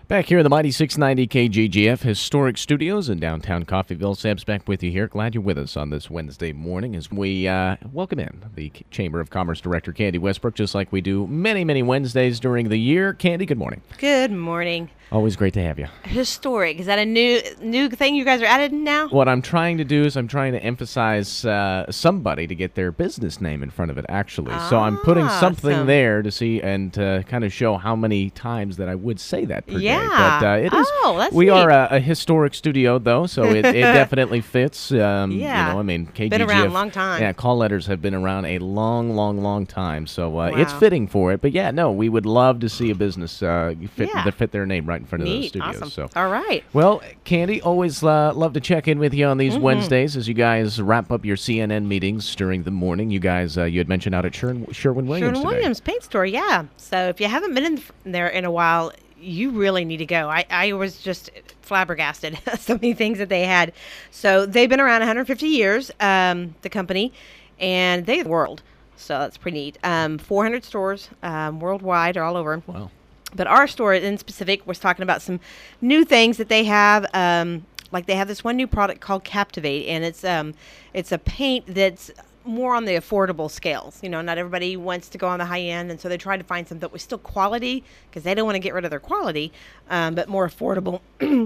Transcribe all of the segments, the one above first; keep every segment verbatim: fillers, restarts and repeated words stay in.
Back here in the mighty six ninety K G G F Historic Studios in downtown Coffeyville. Sam's back with you here. Glad you're with us on this Wednesday morning as we uh, welcome in the Chamber of Commerce Director, Candy Westbrook, just like we do many, many Wednesdays during the year. Candy, good morning. Good morning. Always great to have you. Historic. Is that a new new thing you guys are added now? What I'm trying to do is I'm trying to emphasize uh, somebody to get their business name in front of it, actually. Ah, so I'm putting something awesome. there to see and to kind of show how many times that I would say that per Yeah. day. But uh, it is. Oh, that's we neat. are a, a historic studio, though, so it, it definitely fits. Um, Yeah. You know, I mean, K G G F. Been around a long time. Yeah, call letters have been around a long, long, long time. So uh, Wow. it's fitting for it. But yeah, no, we would love to see a business uh, fit, Yeah. that fit their name right in front of those Neat. studios. Awesome. So. All right. Well, Candy, always uh, love to check in with you on these Mm-hmm. Wednesdays as you guys wrap up your C N N meetings during the morning. You guys, uh, you had mentioned out at Sherwin- Sherwin-Williams today. Sherwin-Williams Paint Store, yeah. So if you haven't been in there in a while, you really need to go. I, I was just flabbergasted at so many things that they had. So they've been around one hundred fifty years, um, the company, and they're the world. So that's pretty neat. Um, four hundred stores um, worldwide, or all over. Wow. But our store in specific was talking about some new things that they have. Um, like they have this one new product called Captivate, and it's um, it's a paint that's more on the affordable scales. You know, not everybody wants to go on the high end, and so they tried to find something that was still quality because they don't want to get rid of their quality, um, but more affordable.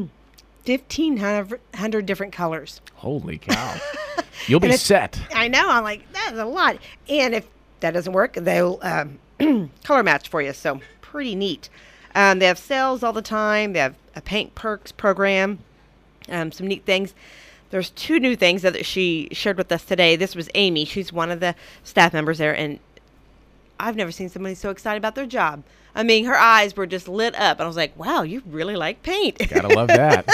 fifteen hundred different colors. Holy cow. You'll be And it's- set. I know. I'm like, that's a lot. And if that doesn't work, they'll um, color match for you. So pretty neat. Um, they have sales all the time. They have a paint perks program. Um, some neat things. There's two new things that she shared with us today. This was Amy. She's one of the staff members there. And I've never seen somebody so excited about their job. I mean, her eyes were just lit up. And I was like, wow, you really like paint. Gotta love that.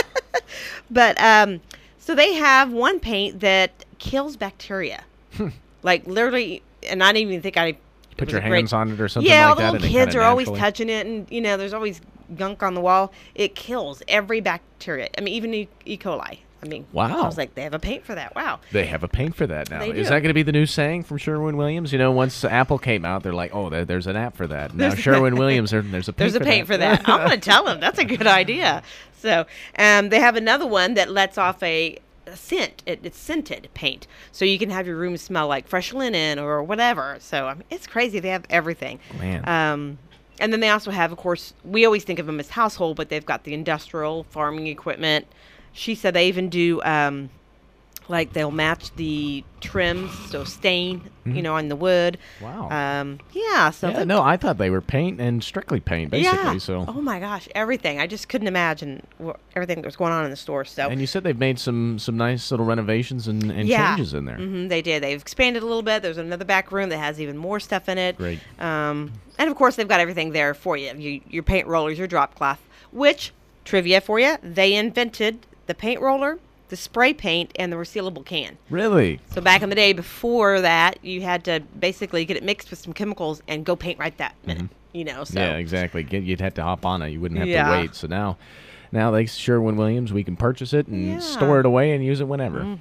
But um, so they have one paint that kills bacteria. Like literally, and I didn't even think I Put was your a great- hands on it or something yeah, like all the that. little and it kids kinda are always naturally- touching it, and you know, there's always gunk on the wall. It kills every bacteria. I mean, even E. E. coli. I mean, Wow. I was like, they have a paint for that. Wow. They have a paint for that now. They Is do. that going to be the new saying from Sherwin-Williams? You know, once Apple came out, they're like, oh, there, there's an app for that. Now There's- Sherwin-Williams, there, there's a paint There's a for paint that. for that. I'm going to tell them. That's a good idea. So um, they have another one that lets off a, a scent. It, it's scented paint. So you can have your room smell like fresh linen or whatever. So I mean, it's crazy. They have everything. Man. Um, and then they also have, of course, we always think of them as household, but they've got the industrial farming equipment. She said they even do, um, like they'll match the trims, so stain, you know, on the wood. Wow. Um, yeah. So yeah, they- no, I thought they were paint and strictly paint, basically. yeah. So. Oh my gosh, everything. I just couldn't imagine wh- everything that was going on in the store. So And you said they've made some some nice little renovations and, and yeah. changes in there. hmm they did. They've expanded a little bit. There's another back room that has even more stuff in it. Great. Um, and of course, they've got everything there for you. you. Your paint rollers, your drop cloth, which, trivia for you, they invented the paint roller, the spray paint, and the resealable can. Really? So back in the day before that, you had to basically get it mixed with some chemicals and go paint right that minute. You know, so. Yeah, exactly. Get, you'd have to hop on it. You wouldn't have Yeah. to wait. So now, now they Sherwin-Williams, we can purchase it and Yeah. store it away and use it whenever.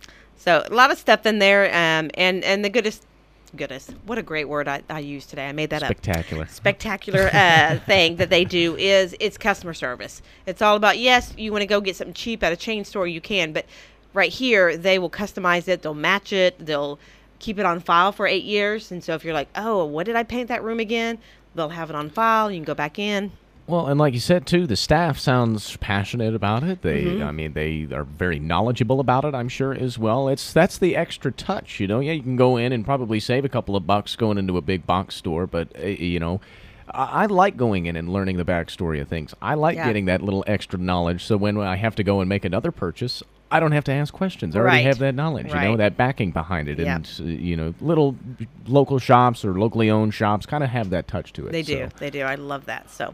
So a lot of stuff in there, um, and and the goodest, goodest, what a great word I, I used today. I made that up. Spectacular. Spectacular uh, thing that they do is it's customer service. It's all about, yes, you want to go get something cheap at a chain store, you can, but right here they will customize it, they'll match it, they'll keep it on file for eight years. And so if you're like, oh, what did I paint that room again? They'll have it on file. You can go back in. Well, and like you said, too, the staff sounds passionate about it. They, Mm-hmm. I mean, they are very knowledgeable about it, I'm sure, as well. It's That's the extra touch, you know? Yeah, you can go in and probably save a couple of bucks going into a big box store, but, uh, you know, I, I like going in and learning the backstory of things. I like Yeah. getting that little extra knowledge, so when I have to go and make another purchase, I don't have to ask questions. I already Right. have that knowledge, you know, Right. that backing behind it. Yeah. And, uh, you know, little local shops or locally owned shops kind of have that touch to it. They do. so. They do. I love that. So,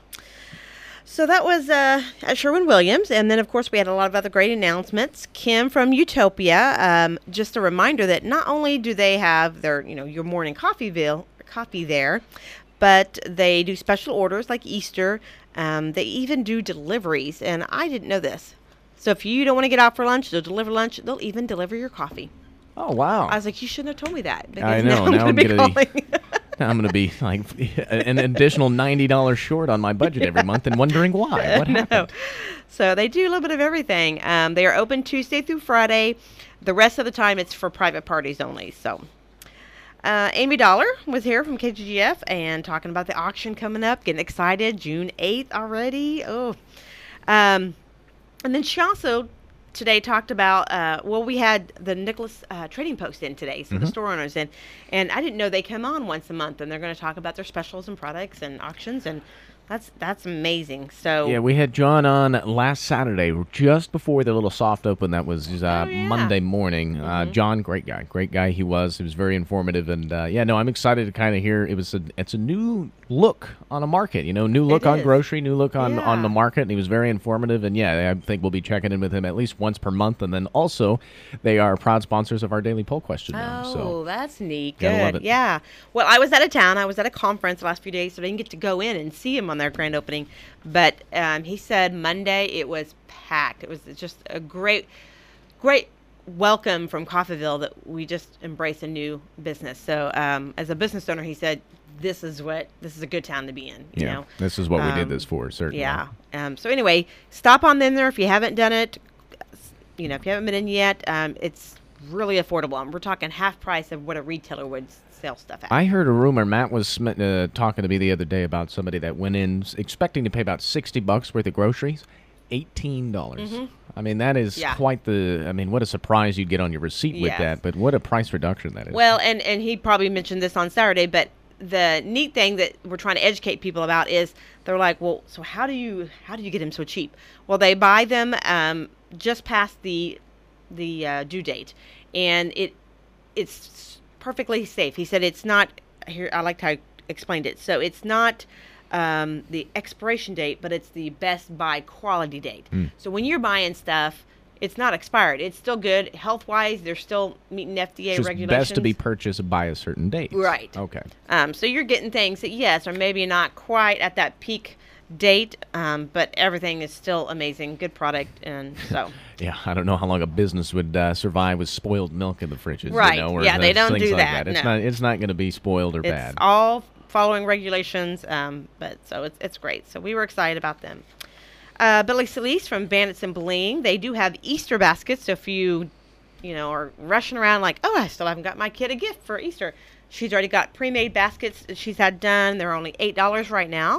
so that was uh, at Sherwin-Williams, and then of course we had a lot of other great announcements. Kim from Utopia. Um, just a reminder that not only do they have their, you know, your morning coffeeville coffee there, but they do special orders like Easter. Um, they even do deliveries, and I didn't know this. So if you don't want to get out for lunch, they'll deliver lunch. They'll even deliver your coffee. Oh, wow. I was like, you shouldn't have told me that. I because know. Now Now I'm I'm going to be gonna calling. I'm going to be like an additional ninety dollars short on my budget every month and wondering why. What happened? No. So they do a little bit of everything. Um, they are open Tuesday through Friday. The rest of the time, it's for private parties only. So uh, Amy Dollar was here from K G G F and talking about the auction coming up. Getting excited. June eighth already. Oh. Um, and then she also today talked about, uh, well, we had the Nicholas uh, Trading Post in today, so mm-hmm. the store owners in, and I didn't know they come on once a month, and they're going to talk about their specials and products and auctions, and that's that's amazing. So yeah, we had John on last Saturday, just before the little soft open that was uh, oh, yeah. Monday morning. Mm-hmm. Uh, John, great guy, great guy he was. He was very informative, and uh, yeah, no, I'm excited to kind of hear. It was a, it's a new look on a market, you know, new look it on is. grocery, new look on, yeah. on the market, and he was very informative. And yeah, I think we'll be checking in with him at least once per month, and then also they are proud sponsors of our daily poll question. Oh, now, so that's neat. gotta love Good. it. Yeah. Well, I was out of town. I was at a conference the last few days, so I didn't get to go in and see him on their grand opening. But um, he said Monday it was packed. It was just a great, great welcome from Coffeyville that we just embrace a new business. So um, as a business owner, he said, this is what, this is a good town to be in. You yeah, know? this is what um, we did this for, certainly. Yeah. Um, so anyway, stop on in there if you haven't done it. You know, if you haven't been in yet, um, it's really affordable. And we're talking half price of what a retailer would sell stuff at. I heard a rumor. Matt was uh, talking to me the other day about somebody that went in expecting to pay about sixty bucks worth of groceries, eighteen dollars. Mm-hmm. I mean, that is yeah. quite the. I mean, what a surprise you'd get on your receipt with yes. that. But what a price reduction that is. Well, and and he probably mentioned this on Saturday, but the neat thing that we're trying to educate people about is they're like, well, so how do you how do you get them so cheap? Well, they buy them um, just past the the uh, due date, and it it's perfectly safe. He said it's not here. I liked how I explained it. So it's not um, the expiration date, but it's the best buy quality date. Mm. So when you're buying stuff, it's not expired. It's still good health wise. They're still meeting F D A it's regulations. Best to be purchased by a certain date. Right. Okay. Um, so you're getting things that yes, or maybe not quite at that peak date, um, but everything is still amazing, good product, and so. Yeah, I don't know how long a business would uh, survive with spoiled milk in the fridges. Right. You know, or yeah, they don't things do like that. that. It's no. not. It's not going to be spoiled or it's bad. It's all following regulations, um, but so it's it's great. So we were excited about them. Uh, Billy Solis from Bandits and Bling. They do have Easter baskets. So if you, you know, are rushing around like, oh, I still haven't got my kid a gift for Easter. She's already got pre-made baskets that she's had done. They're only eight dollars right now.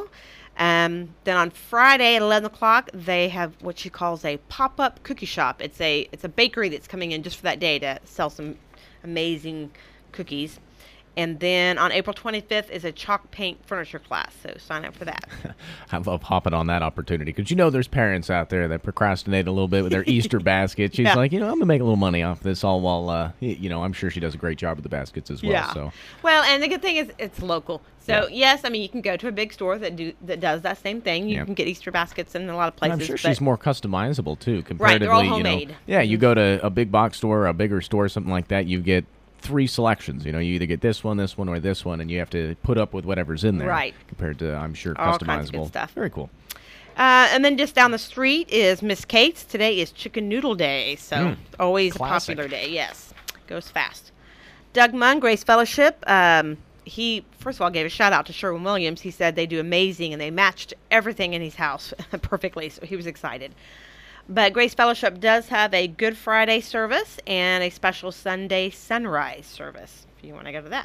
Um, then on Friday at eleven o'clock, they have what she calls a pop-up cookie shop. It's a it's a bakery that's coming in just for that day to sell some amazing cookies. And then on April twenty-fifth is a chalk paint furniture class, so sign up for that. I love hopping on that opportunity because, you know, there's parents out there that procrastinate a little bit with their Easter basket. She's yeah. like, you know, I'm going to make a little money off this all while, uh, you know, I'm sure she does a great job with the baskets as well. Yeah. So. Well, and the good thing is it's local. So, yeah. yes, I mean, you can go to a big store that do that does that same thing. You yeah. can get Easter baskets in a lot of places. And I'm sure she's more customizable, too, comparatively. Right, they're all you homemade. know. Yeah, you go to a big box store, a bigger store, something like that, you get three selections. You know, you either get this one, this one, or this one, and you have to put up with whatever's in there. Right. Compared to, I'm sure, all customizable. Kinds of good stuff. Very cool. Uh, and then just down the street is Miss Kate's. Today is Chicken Noodle Day, so mm, always classic. a popular day. Yes, goes fast. Doug Munn, Grace Fellowship. Um, he first of all gave a shout out to Sherwin Williams. He said they do amazing and they matched everything in his house perfectly, so he was excited. But Grace Fellowship does have a Good Friday service and a special Sunday sunrise service, if you want to go to that.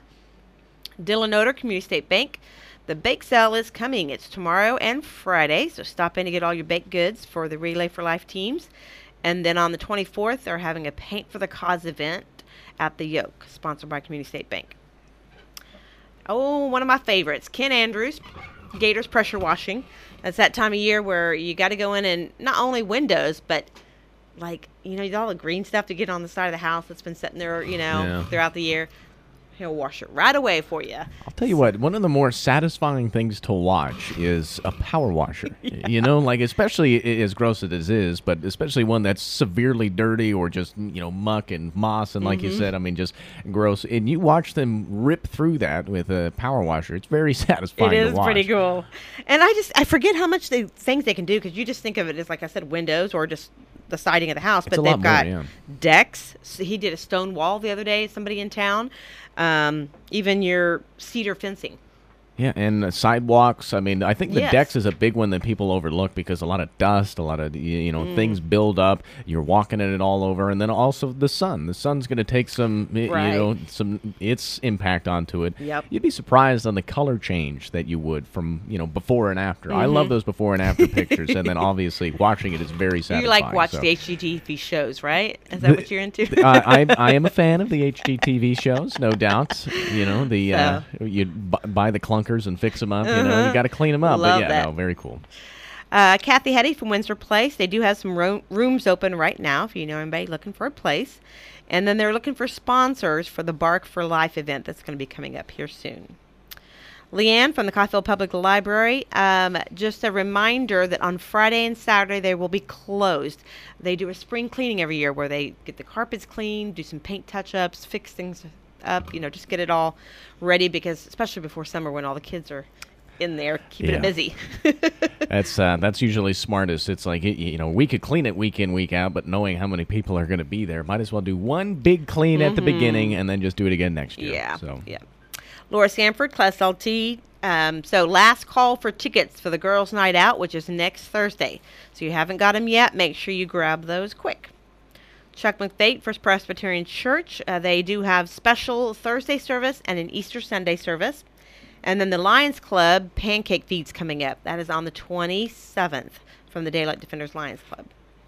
Dillon Oder Community State Bank. The bake sale is coming. It's tomorrow and Friday, so stop in to get all your baked goods for the Relay for Life teams. And then on the twenty-fourth, they're having a Paint for the Cause event at the Yoke, sponsored by Community State Bank. Oh, one of my favorites, Ken Andrews, Gators Pressure Washing. That's that time of year where you got to go in and not only windows, but like, you know, all the green stuff to get on the side of the house that's been sitting there, you know, yeah. throughout the year. He'll wash it right away for you. I'll tell you what, one of the more satisfying things to watch is a power washer. yeah. You know, like especially as gross as it is, but especially one that's severely dirty or just, you know, muck and moss. And like mm-hmm. you said, I mean, just gross. And you watch them rip through that with a power washer. It's very satisfying It to is watch. pretty cool. And I just, I forget how much they things they can do because you just think of it as, like I said, windows or just the siding of the house, It's but a they've lot got more, yeah. decks. So he did a stone wall the other day, somebody in town. Um, even your cedar fencing. Yeah, and uh, sidewalks. I mean, I think the Yes. decks is a big one that people overlook because a lot of dust, a lot of y- you know Mm. things build up. You're walking in it all over, and then also the sun. The sun's going to take some y- Right. you know some its impact onto it. Yep. You'd be surprised on the color change that you would from you know before and after. I Mm-hmm. love those before and after pictures, and then obviously watching it is very satisfying. You like watch so. the H G T V shows, right? Is that The- what you're into? I, I I am a fan of the H G T V shows, no doubt. You know the uh, So. you bu- buy the clunkers and fix them up. You know Uh-huh. you got to clean them up. Love but yeah, that. no, very cool. Uh, Kathy Hetty from Windsor Place. They do have some ro- rooms open right now if you know anybody looking for a place. And then they're looking for sponsors for the Bark for Life event that's going to be coming up here soon. Leanne from the Coffeyville Public Library. Um, just a reminder that on Friday and Saturday they will be closed. They do a spring cleaning every year where they get the carpets cleaned, do some paint touch-ups, fix things up, you know, just get it all ready because especially before summer when all the kids are in there keeping Yeah. it busy. That's uh, that's usually smartest. It's like it, you know we could clean it week in week out, but knowing how many people are going to be there, might as well do one big clean at the beginning and then just do it again next year. Yeah. So Yeah. Laura Sanford, Class L T. Um, so last call for tickets for the girls' night out, which is next Thursday. So you haven't got them yet. Make sure you grab those quick. Chuck McFate, First Presbyterian Church. Uh, they do have special Thursday service and an Easter Sunday service. And then the Lions Club pancake feed's coming up. That is on the twenty-seventh from the Daylight Defenders Lions Club.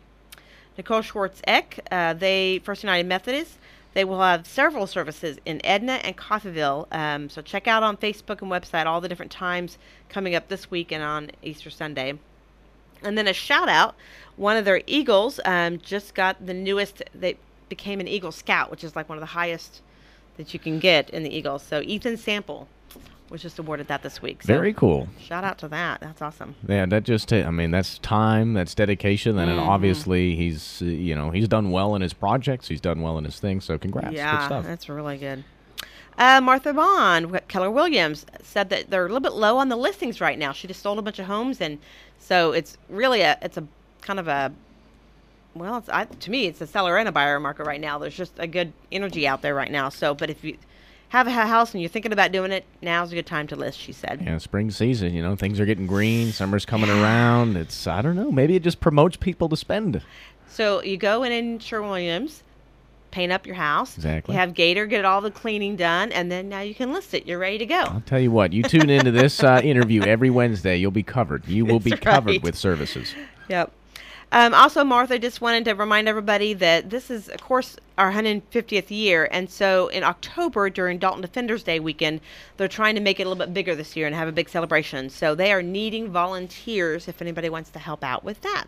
Nicole Schwartz-Eck, uh, they First United Methodist. They will have several services in Edna and Coffeyville. Um, so check out on Facebook and website all the different times coming up this week and on Easter Sunday. And then a shout out, one of their Eagles um, just got the newest, they became an Eagle Scout, which is like one of the highest that you can get in the Eagles. So Ethan Sample was just awarded that this week. So very cool. shout out to that. That's awesome. Yeah, that just ta- I mean that's time, that's dedication, and Mhm. obviously he's uh, you know he's done well in his projects, he's done well in his things. So congrats, good Yeah, stuff. that's really good. Uh, Martha Bond, Wi- Keller Williams, said that they're a little bit low on the listings right now. She just sold a bunch of homes, and so it's really a it's a kind of a well, it's I, to me it's a seller and a buyer market right now. There's just a good energy out there right now. So, but if you have a house and you're thinking about doing it, now's a good time to list, she said. Yeah, spring season, you know, things are getting green, summer's coming around. It's I don't know, maybe it just promotes people to spend. So you go in in Sherwin-Williams, paint up your house. Exactly. You have Gator get all the cleaning done, and then now you can list it. You're ready to go. I'll tell you what, you tune into this uh, interview every Wednesday, you'll be covered. You will be That's covered right. with services. Yep. Um, also, Martha, just wanted to remind everybody that this is, of course, our one hundred fiftieth year. And so in October, during Dalton Defenders Day weekend, they're trying to make it a little bit bigger this year and have a big celebration. So they are needing volunteers if anybody wants to help out with that.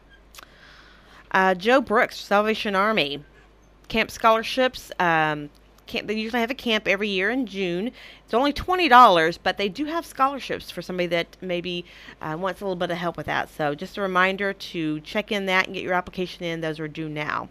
Uh, Joe Brooks, Salvation Army. Camp scholarships. Um, camp, they usually have a camp every year in June. It's only twenty dollars, but they do have scholarships for somebody that maybe uh, wants a little bit of help with that. So just a reminder to check in that and get your application in. Those are due now.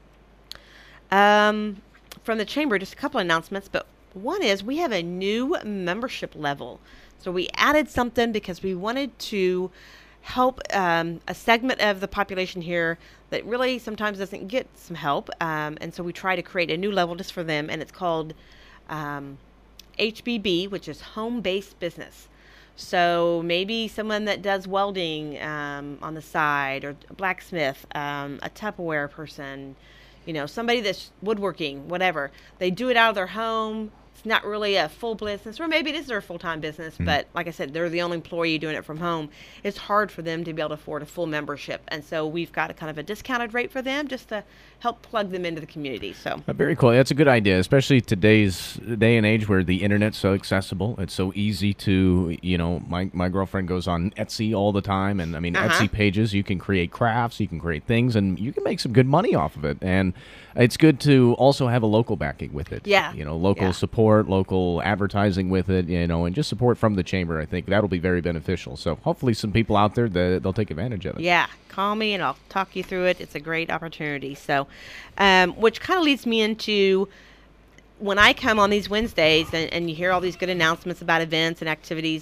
Um, from the Chamber, just a couple of announcements, but one is we have a new membership level. So we added something because we wanted to help um, a segment of the population here that really sometimes doesn't get some help. Um, and so we try to create a new level just for them, and it's called um, H B B, which is home-based business. So maybe someone that does welding um, on the side, or a blacksmith, um, a Tupperware person, you know, somebody that's woodworking, whatever. They do it out of their home. It's not really a full business, or maybe it is their full-time business, Mm-hmm. but like I said, they're the only employee doing it from home. It's hard for them to be able to afford a full membership, and so we've got a kind of a discounted rate for them just to help plug them into the community. So Uh, very cool. That's a good idea, especially today's day and age where the internet's so accessible. It's so easy to, you know, my, my girlfriend goes on Etsy all the time. And I mean, Uh-huh. Etsy pages, you can create crafts, you can create things, and you can make some good money off of it. And it's good to also have a local backing with it. Yeah. You know, local Yeah. support, local advertising with it, you know, and just support from the chamber. I think that'll be very beneficial. So hopefully some people out there, that they'll take advantage of it. yeah, call me and I'll talk you through it. It's a great opportunity. So, um, which kind of leads me into when I come on these Wednesdays and, and you hear all these good announcements about events and activities.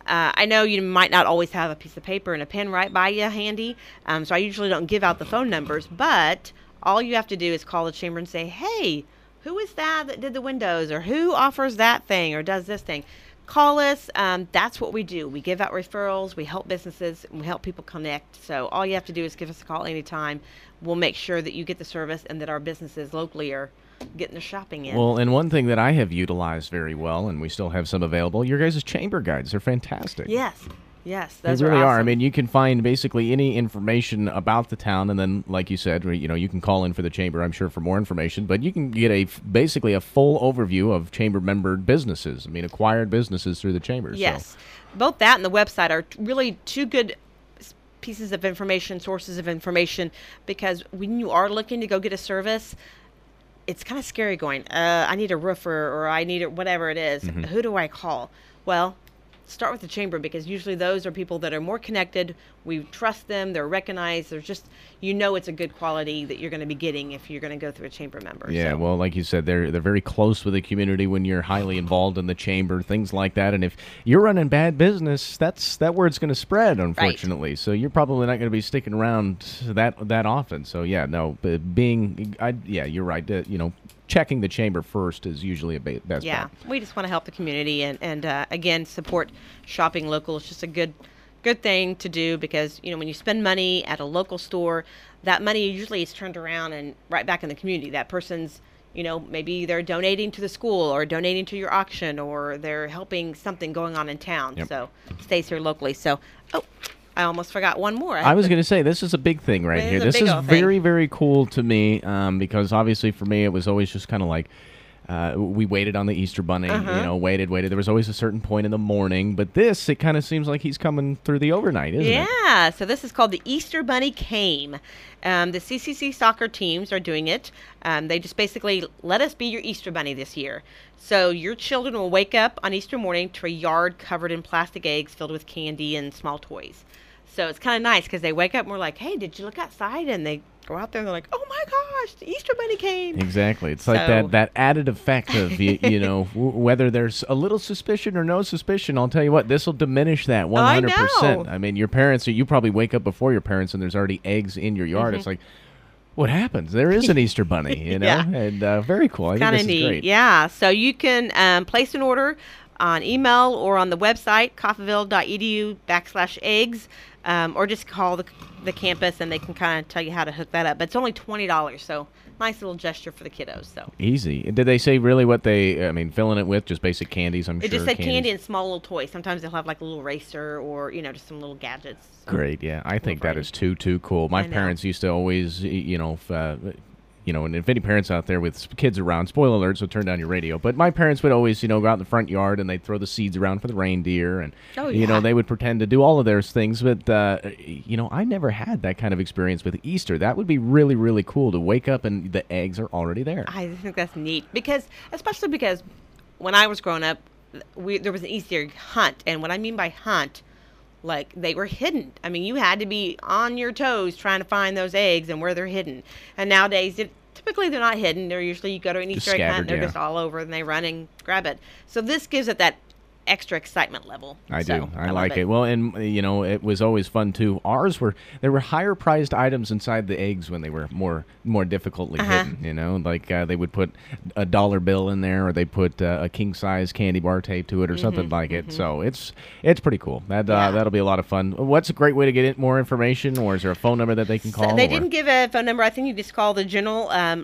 Uh, I know you might not always have a piece of paper and a pen right by you handy, um, so I usually don't give out the phone numbers, but all you have to do is call the chamber and say, hey, who is that that did the windows, or who offers that thing or does this thing? Call us. Um, that's what we do. We give out referrals. We help businesses. And we help people connect. So all you have to do is give us a call anytime. We'll make sure that you get the service and that our businesses locally are getting the shopping in. Well, and one thing that I have utilized very well, and we still have some available, your guys' chamber guides are fantastic. Yes. Yes, They those really are are. awesome. I mean, you can find basically any information about the town, and then, like you said, you know, you can call in for the chamber, I'm sure, for more information. But you can get a basically a full overview of chamber member businesses. I mean, acquired businesses through the chamber. Yes, So. both that and the website are really two good s- pieces of information, sources of information, because when you are looking to go get a service, it's kind of scary going, uh, I need a roofer, or I need a, whatever it is. Mm-hmm. Who do I call? Well, start with the chamber, because usually those are people that are more connected. We trust them. They're recognized. They're just, you know, it's a good quality that you're going to be getting if you're going to go through a chamber member. Yeah, So, well, like you said, they're they're very close with the community when you're highly involved in the chamber, things like that. And if you're running bad business, that's that word's going to spread, unfortunately. So you're probably not going to be sticking around that that often. So yeah, no, but being, I, yeah, you're right. Uh, you know, checking the chamber first is usually a ba- best yeah, bet. we just want to help the community and, and uh, again, support shopping local. It's just a good good thing to do, because, you know, when you spend money at a local store, that money usually is turned around and right back in the community. That person's, you know, maybe they're donating to the school or donating to your auction, or they're helping something going on in town. Yep. So stays here locally. So, oh, I almost forgot one more. I was going to say, this is a big thing right It here. is a This big is old thing. very, very cool to me, um, because obviously for me it was always just kind of like, uh, we waited on the Easter Bunny, Uh-huh. you know, waited, waited. There was always a certain point in the morning, but this, it kind of seems like he's coming through the overnight, isn't it? Yeah, so this is called the Easter Bunny Came. Um, the C C C soccer teams are doing it. Um, they just basically let us be your Easter Bunny this year. So your children will wake up on Easter morning to a yard covered in plastic eggs filled with candy and small toys. So it's kind of nice because they wake up and we're like, hey, did you look outside? And they go out there and they're like, oh my gosh, the Easter Bunny came. Exactly. It's like So- that, that added effect of, you, you know, w- whether there's a little suspicion or no suspicion, I'll tell you what, this will diminish that one hundred percent. know. I mean, your parents, you probably wake up before your parents and there's already eggs in your yard. Mm-hmm. It's like, what happens? There is an Easter Bunny, you know? Yeah. And uh, very cool. I think Kind this of is neat. great. Yeah. So you can um, place an order on email or on the website, coffeyville.edu backslash eggs, um, or just call the, the campus and they can kind of tell you how to hook that up. But it's only twenty dollars, so nice little gesture for the kiddos. So Easy. Did they say really what they, I mean, filling it with? Just basic candies, I'm it sure. just said candies. candy and small little toys. Sometimes they'll have like a little eraser or, you know, just some little gadgets. So. Great, yeah. I think that variety. is too, too cool. My I know. parents used to always, y- you know, f- uh, you know, and if any parents out there with s- kids around, spoiler alert, so turn down your radio. But my parents would always, you know, go out in the front yard and they'd throw the seeds around for the reindeer. And, Oh, you know, yeah. they would pretend to do all of those things. But, uh, you know, I never had that kind of experience with Easter. That would be really, really cool to wake up and the eggs are already there. I think that's neat because, especially because when I was growing up, we, there was an Easter egg hunt. And what I mean by hunt, like they were hidden. I mean, you had to be on your toes trying to find those eggs and where they're hidden. And nowadays, it, typically they're not hidden. They're usually, you go to an Just Easter egg hunt, scattered, they're yeah. just all over and they run and grab it. So this gives it that extra excitement level. I So, do. I, love like it. Well, and uh, you know, it was always fun too. Ours were there were higher priced items inside the eggs when they were more more difficultly Uh-huh. hidden. You know, like uh, they would put a dollar bill in there, or they put uh, a king size candy bar taped to it, or something like it. So it's it's pretty cool. That uh, Mm-hmm, Yeah. that'll be a lot of fun. What's a great way to get it, more information, or is there a phone number that they can So call? they or- didn't give a phone number. I think you just call the general um,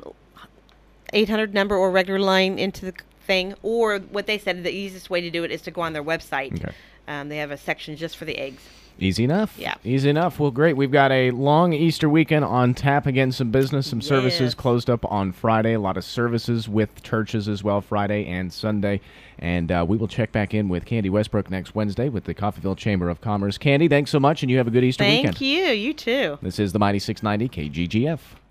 eight hundred number or regular line into the thing. Or what they said, the easiest way to do it is to go on their website. Okay. Um, they have a section just for the eggs. Easy enough. Yeah. Easy enough. Well, great. We've got a long Easter weekend on tap. Again, some business, some services Yes. closed up on Friday. A lot of services with churches as well, Friday and Sunday. And uh, we will check back in with Candy Westbrook next Wednesday with the Coffeyville Chamber of Commerce. Candy, thanks so much, and you have a good Easter Thank weekend. you. You too. This is the Mighty six ninety K G G F.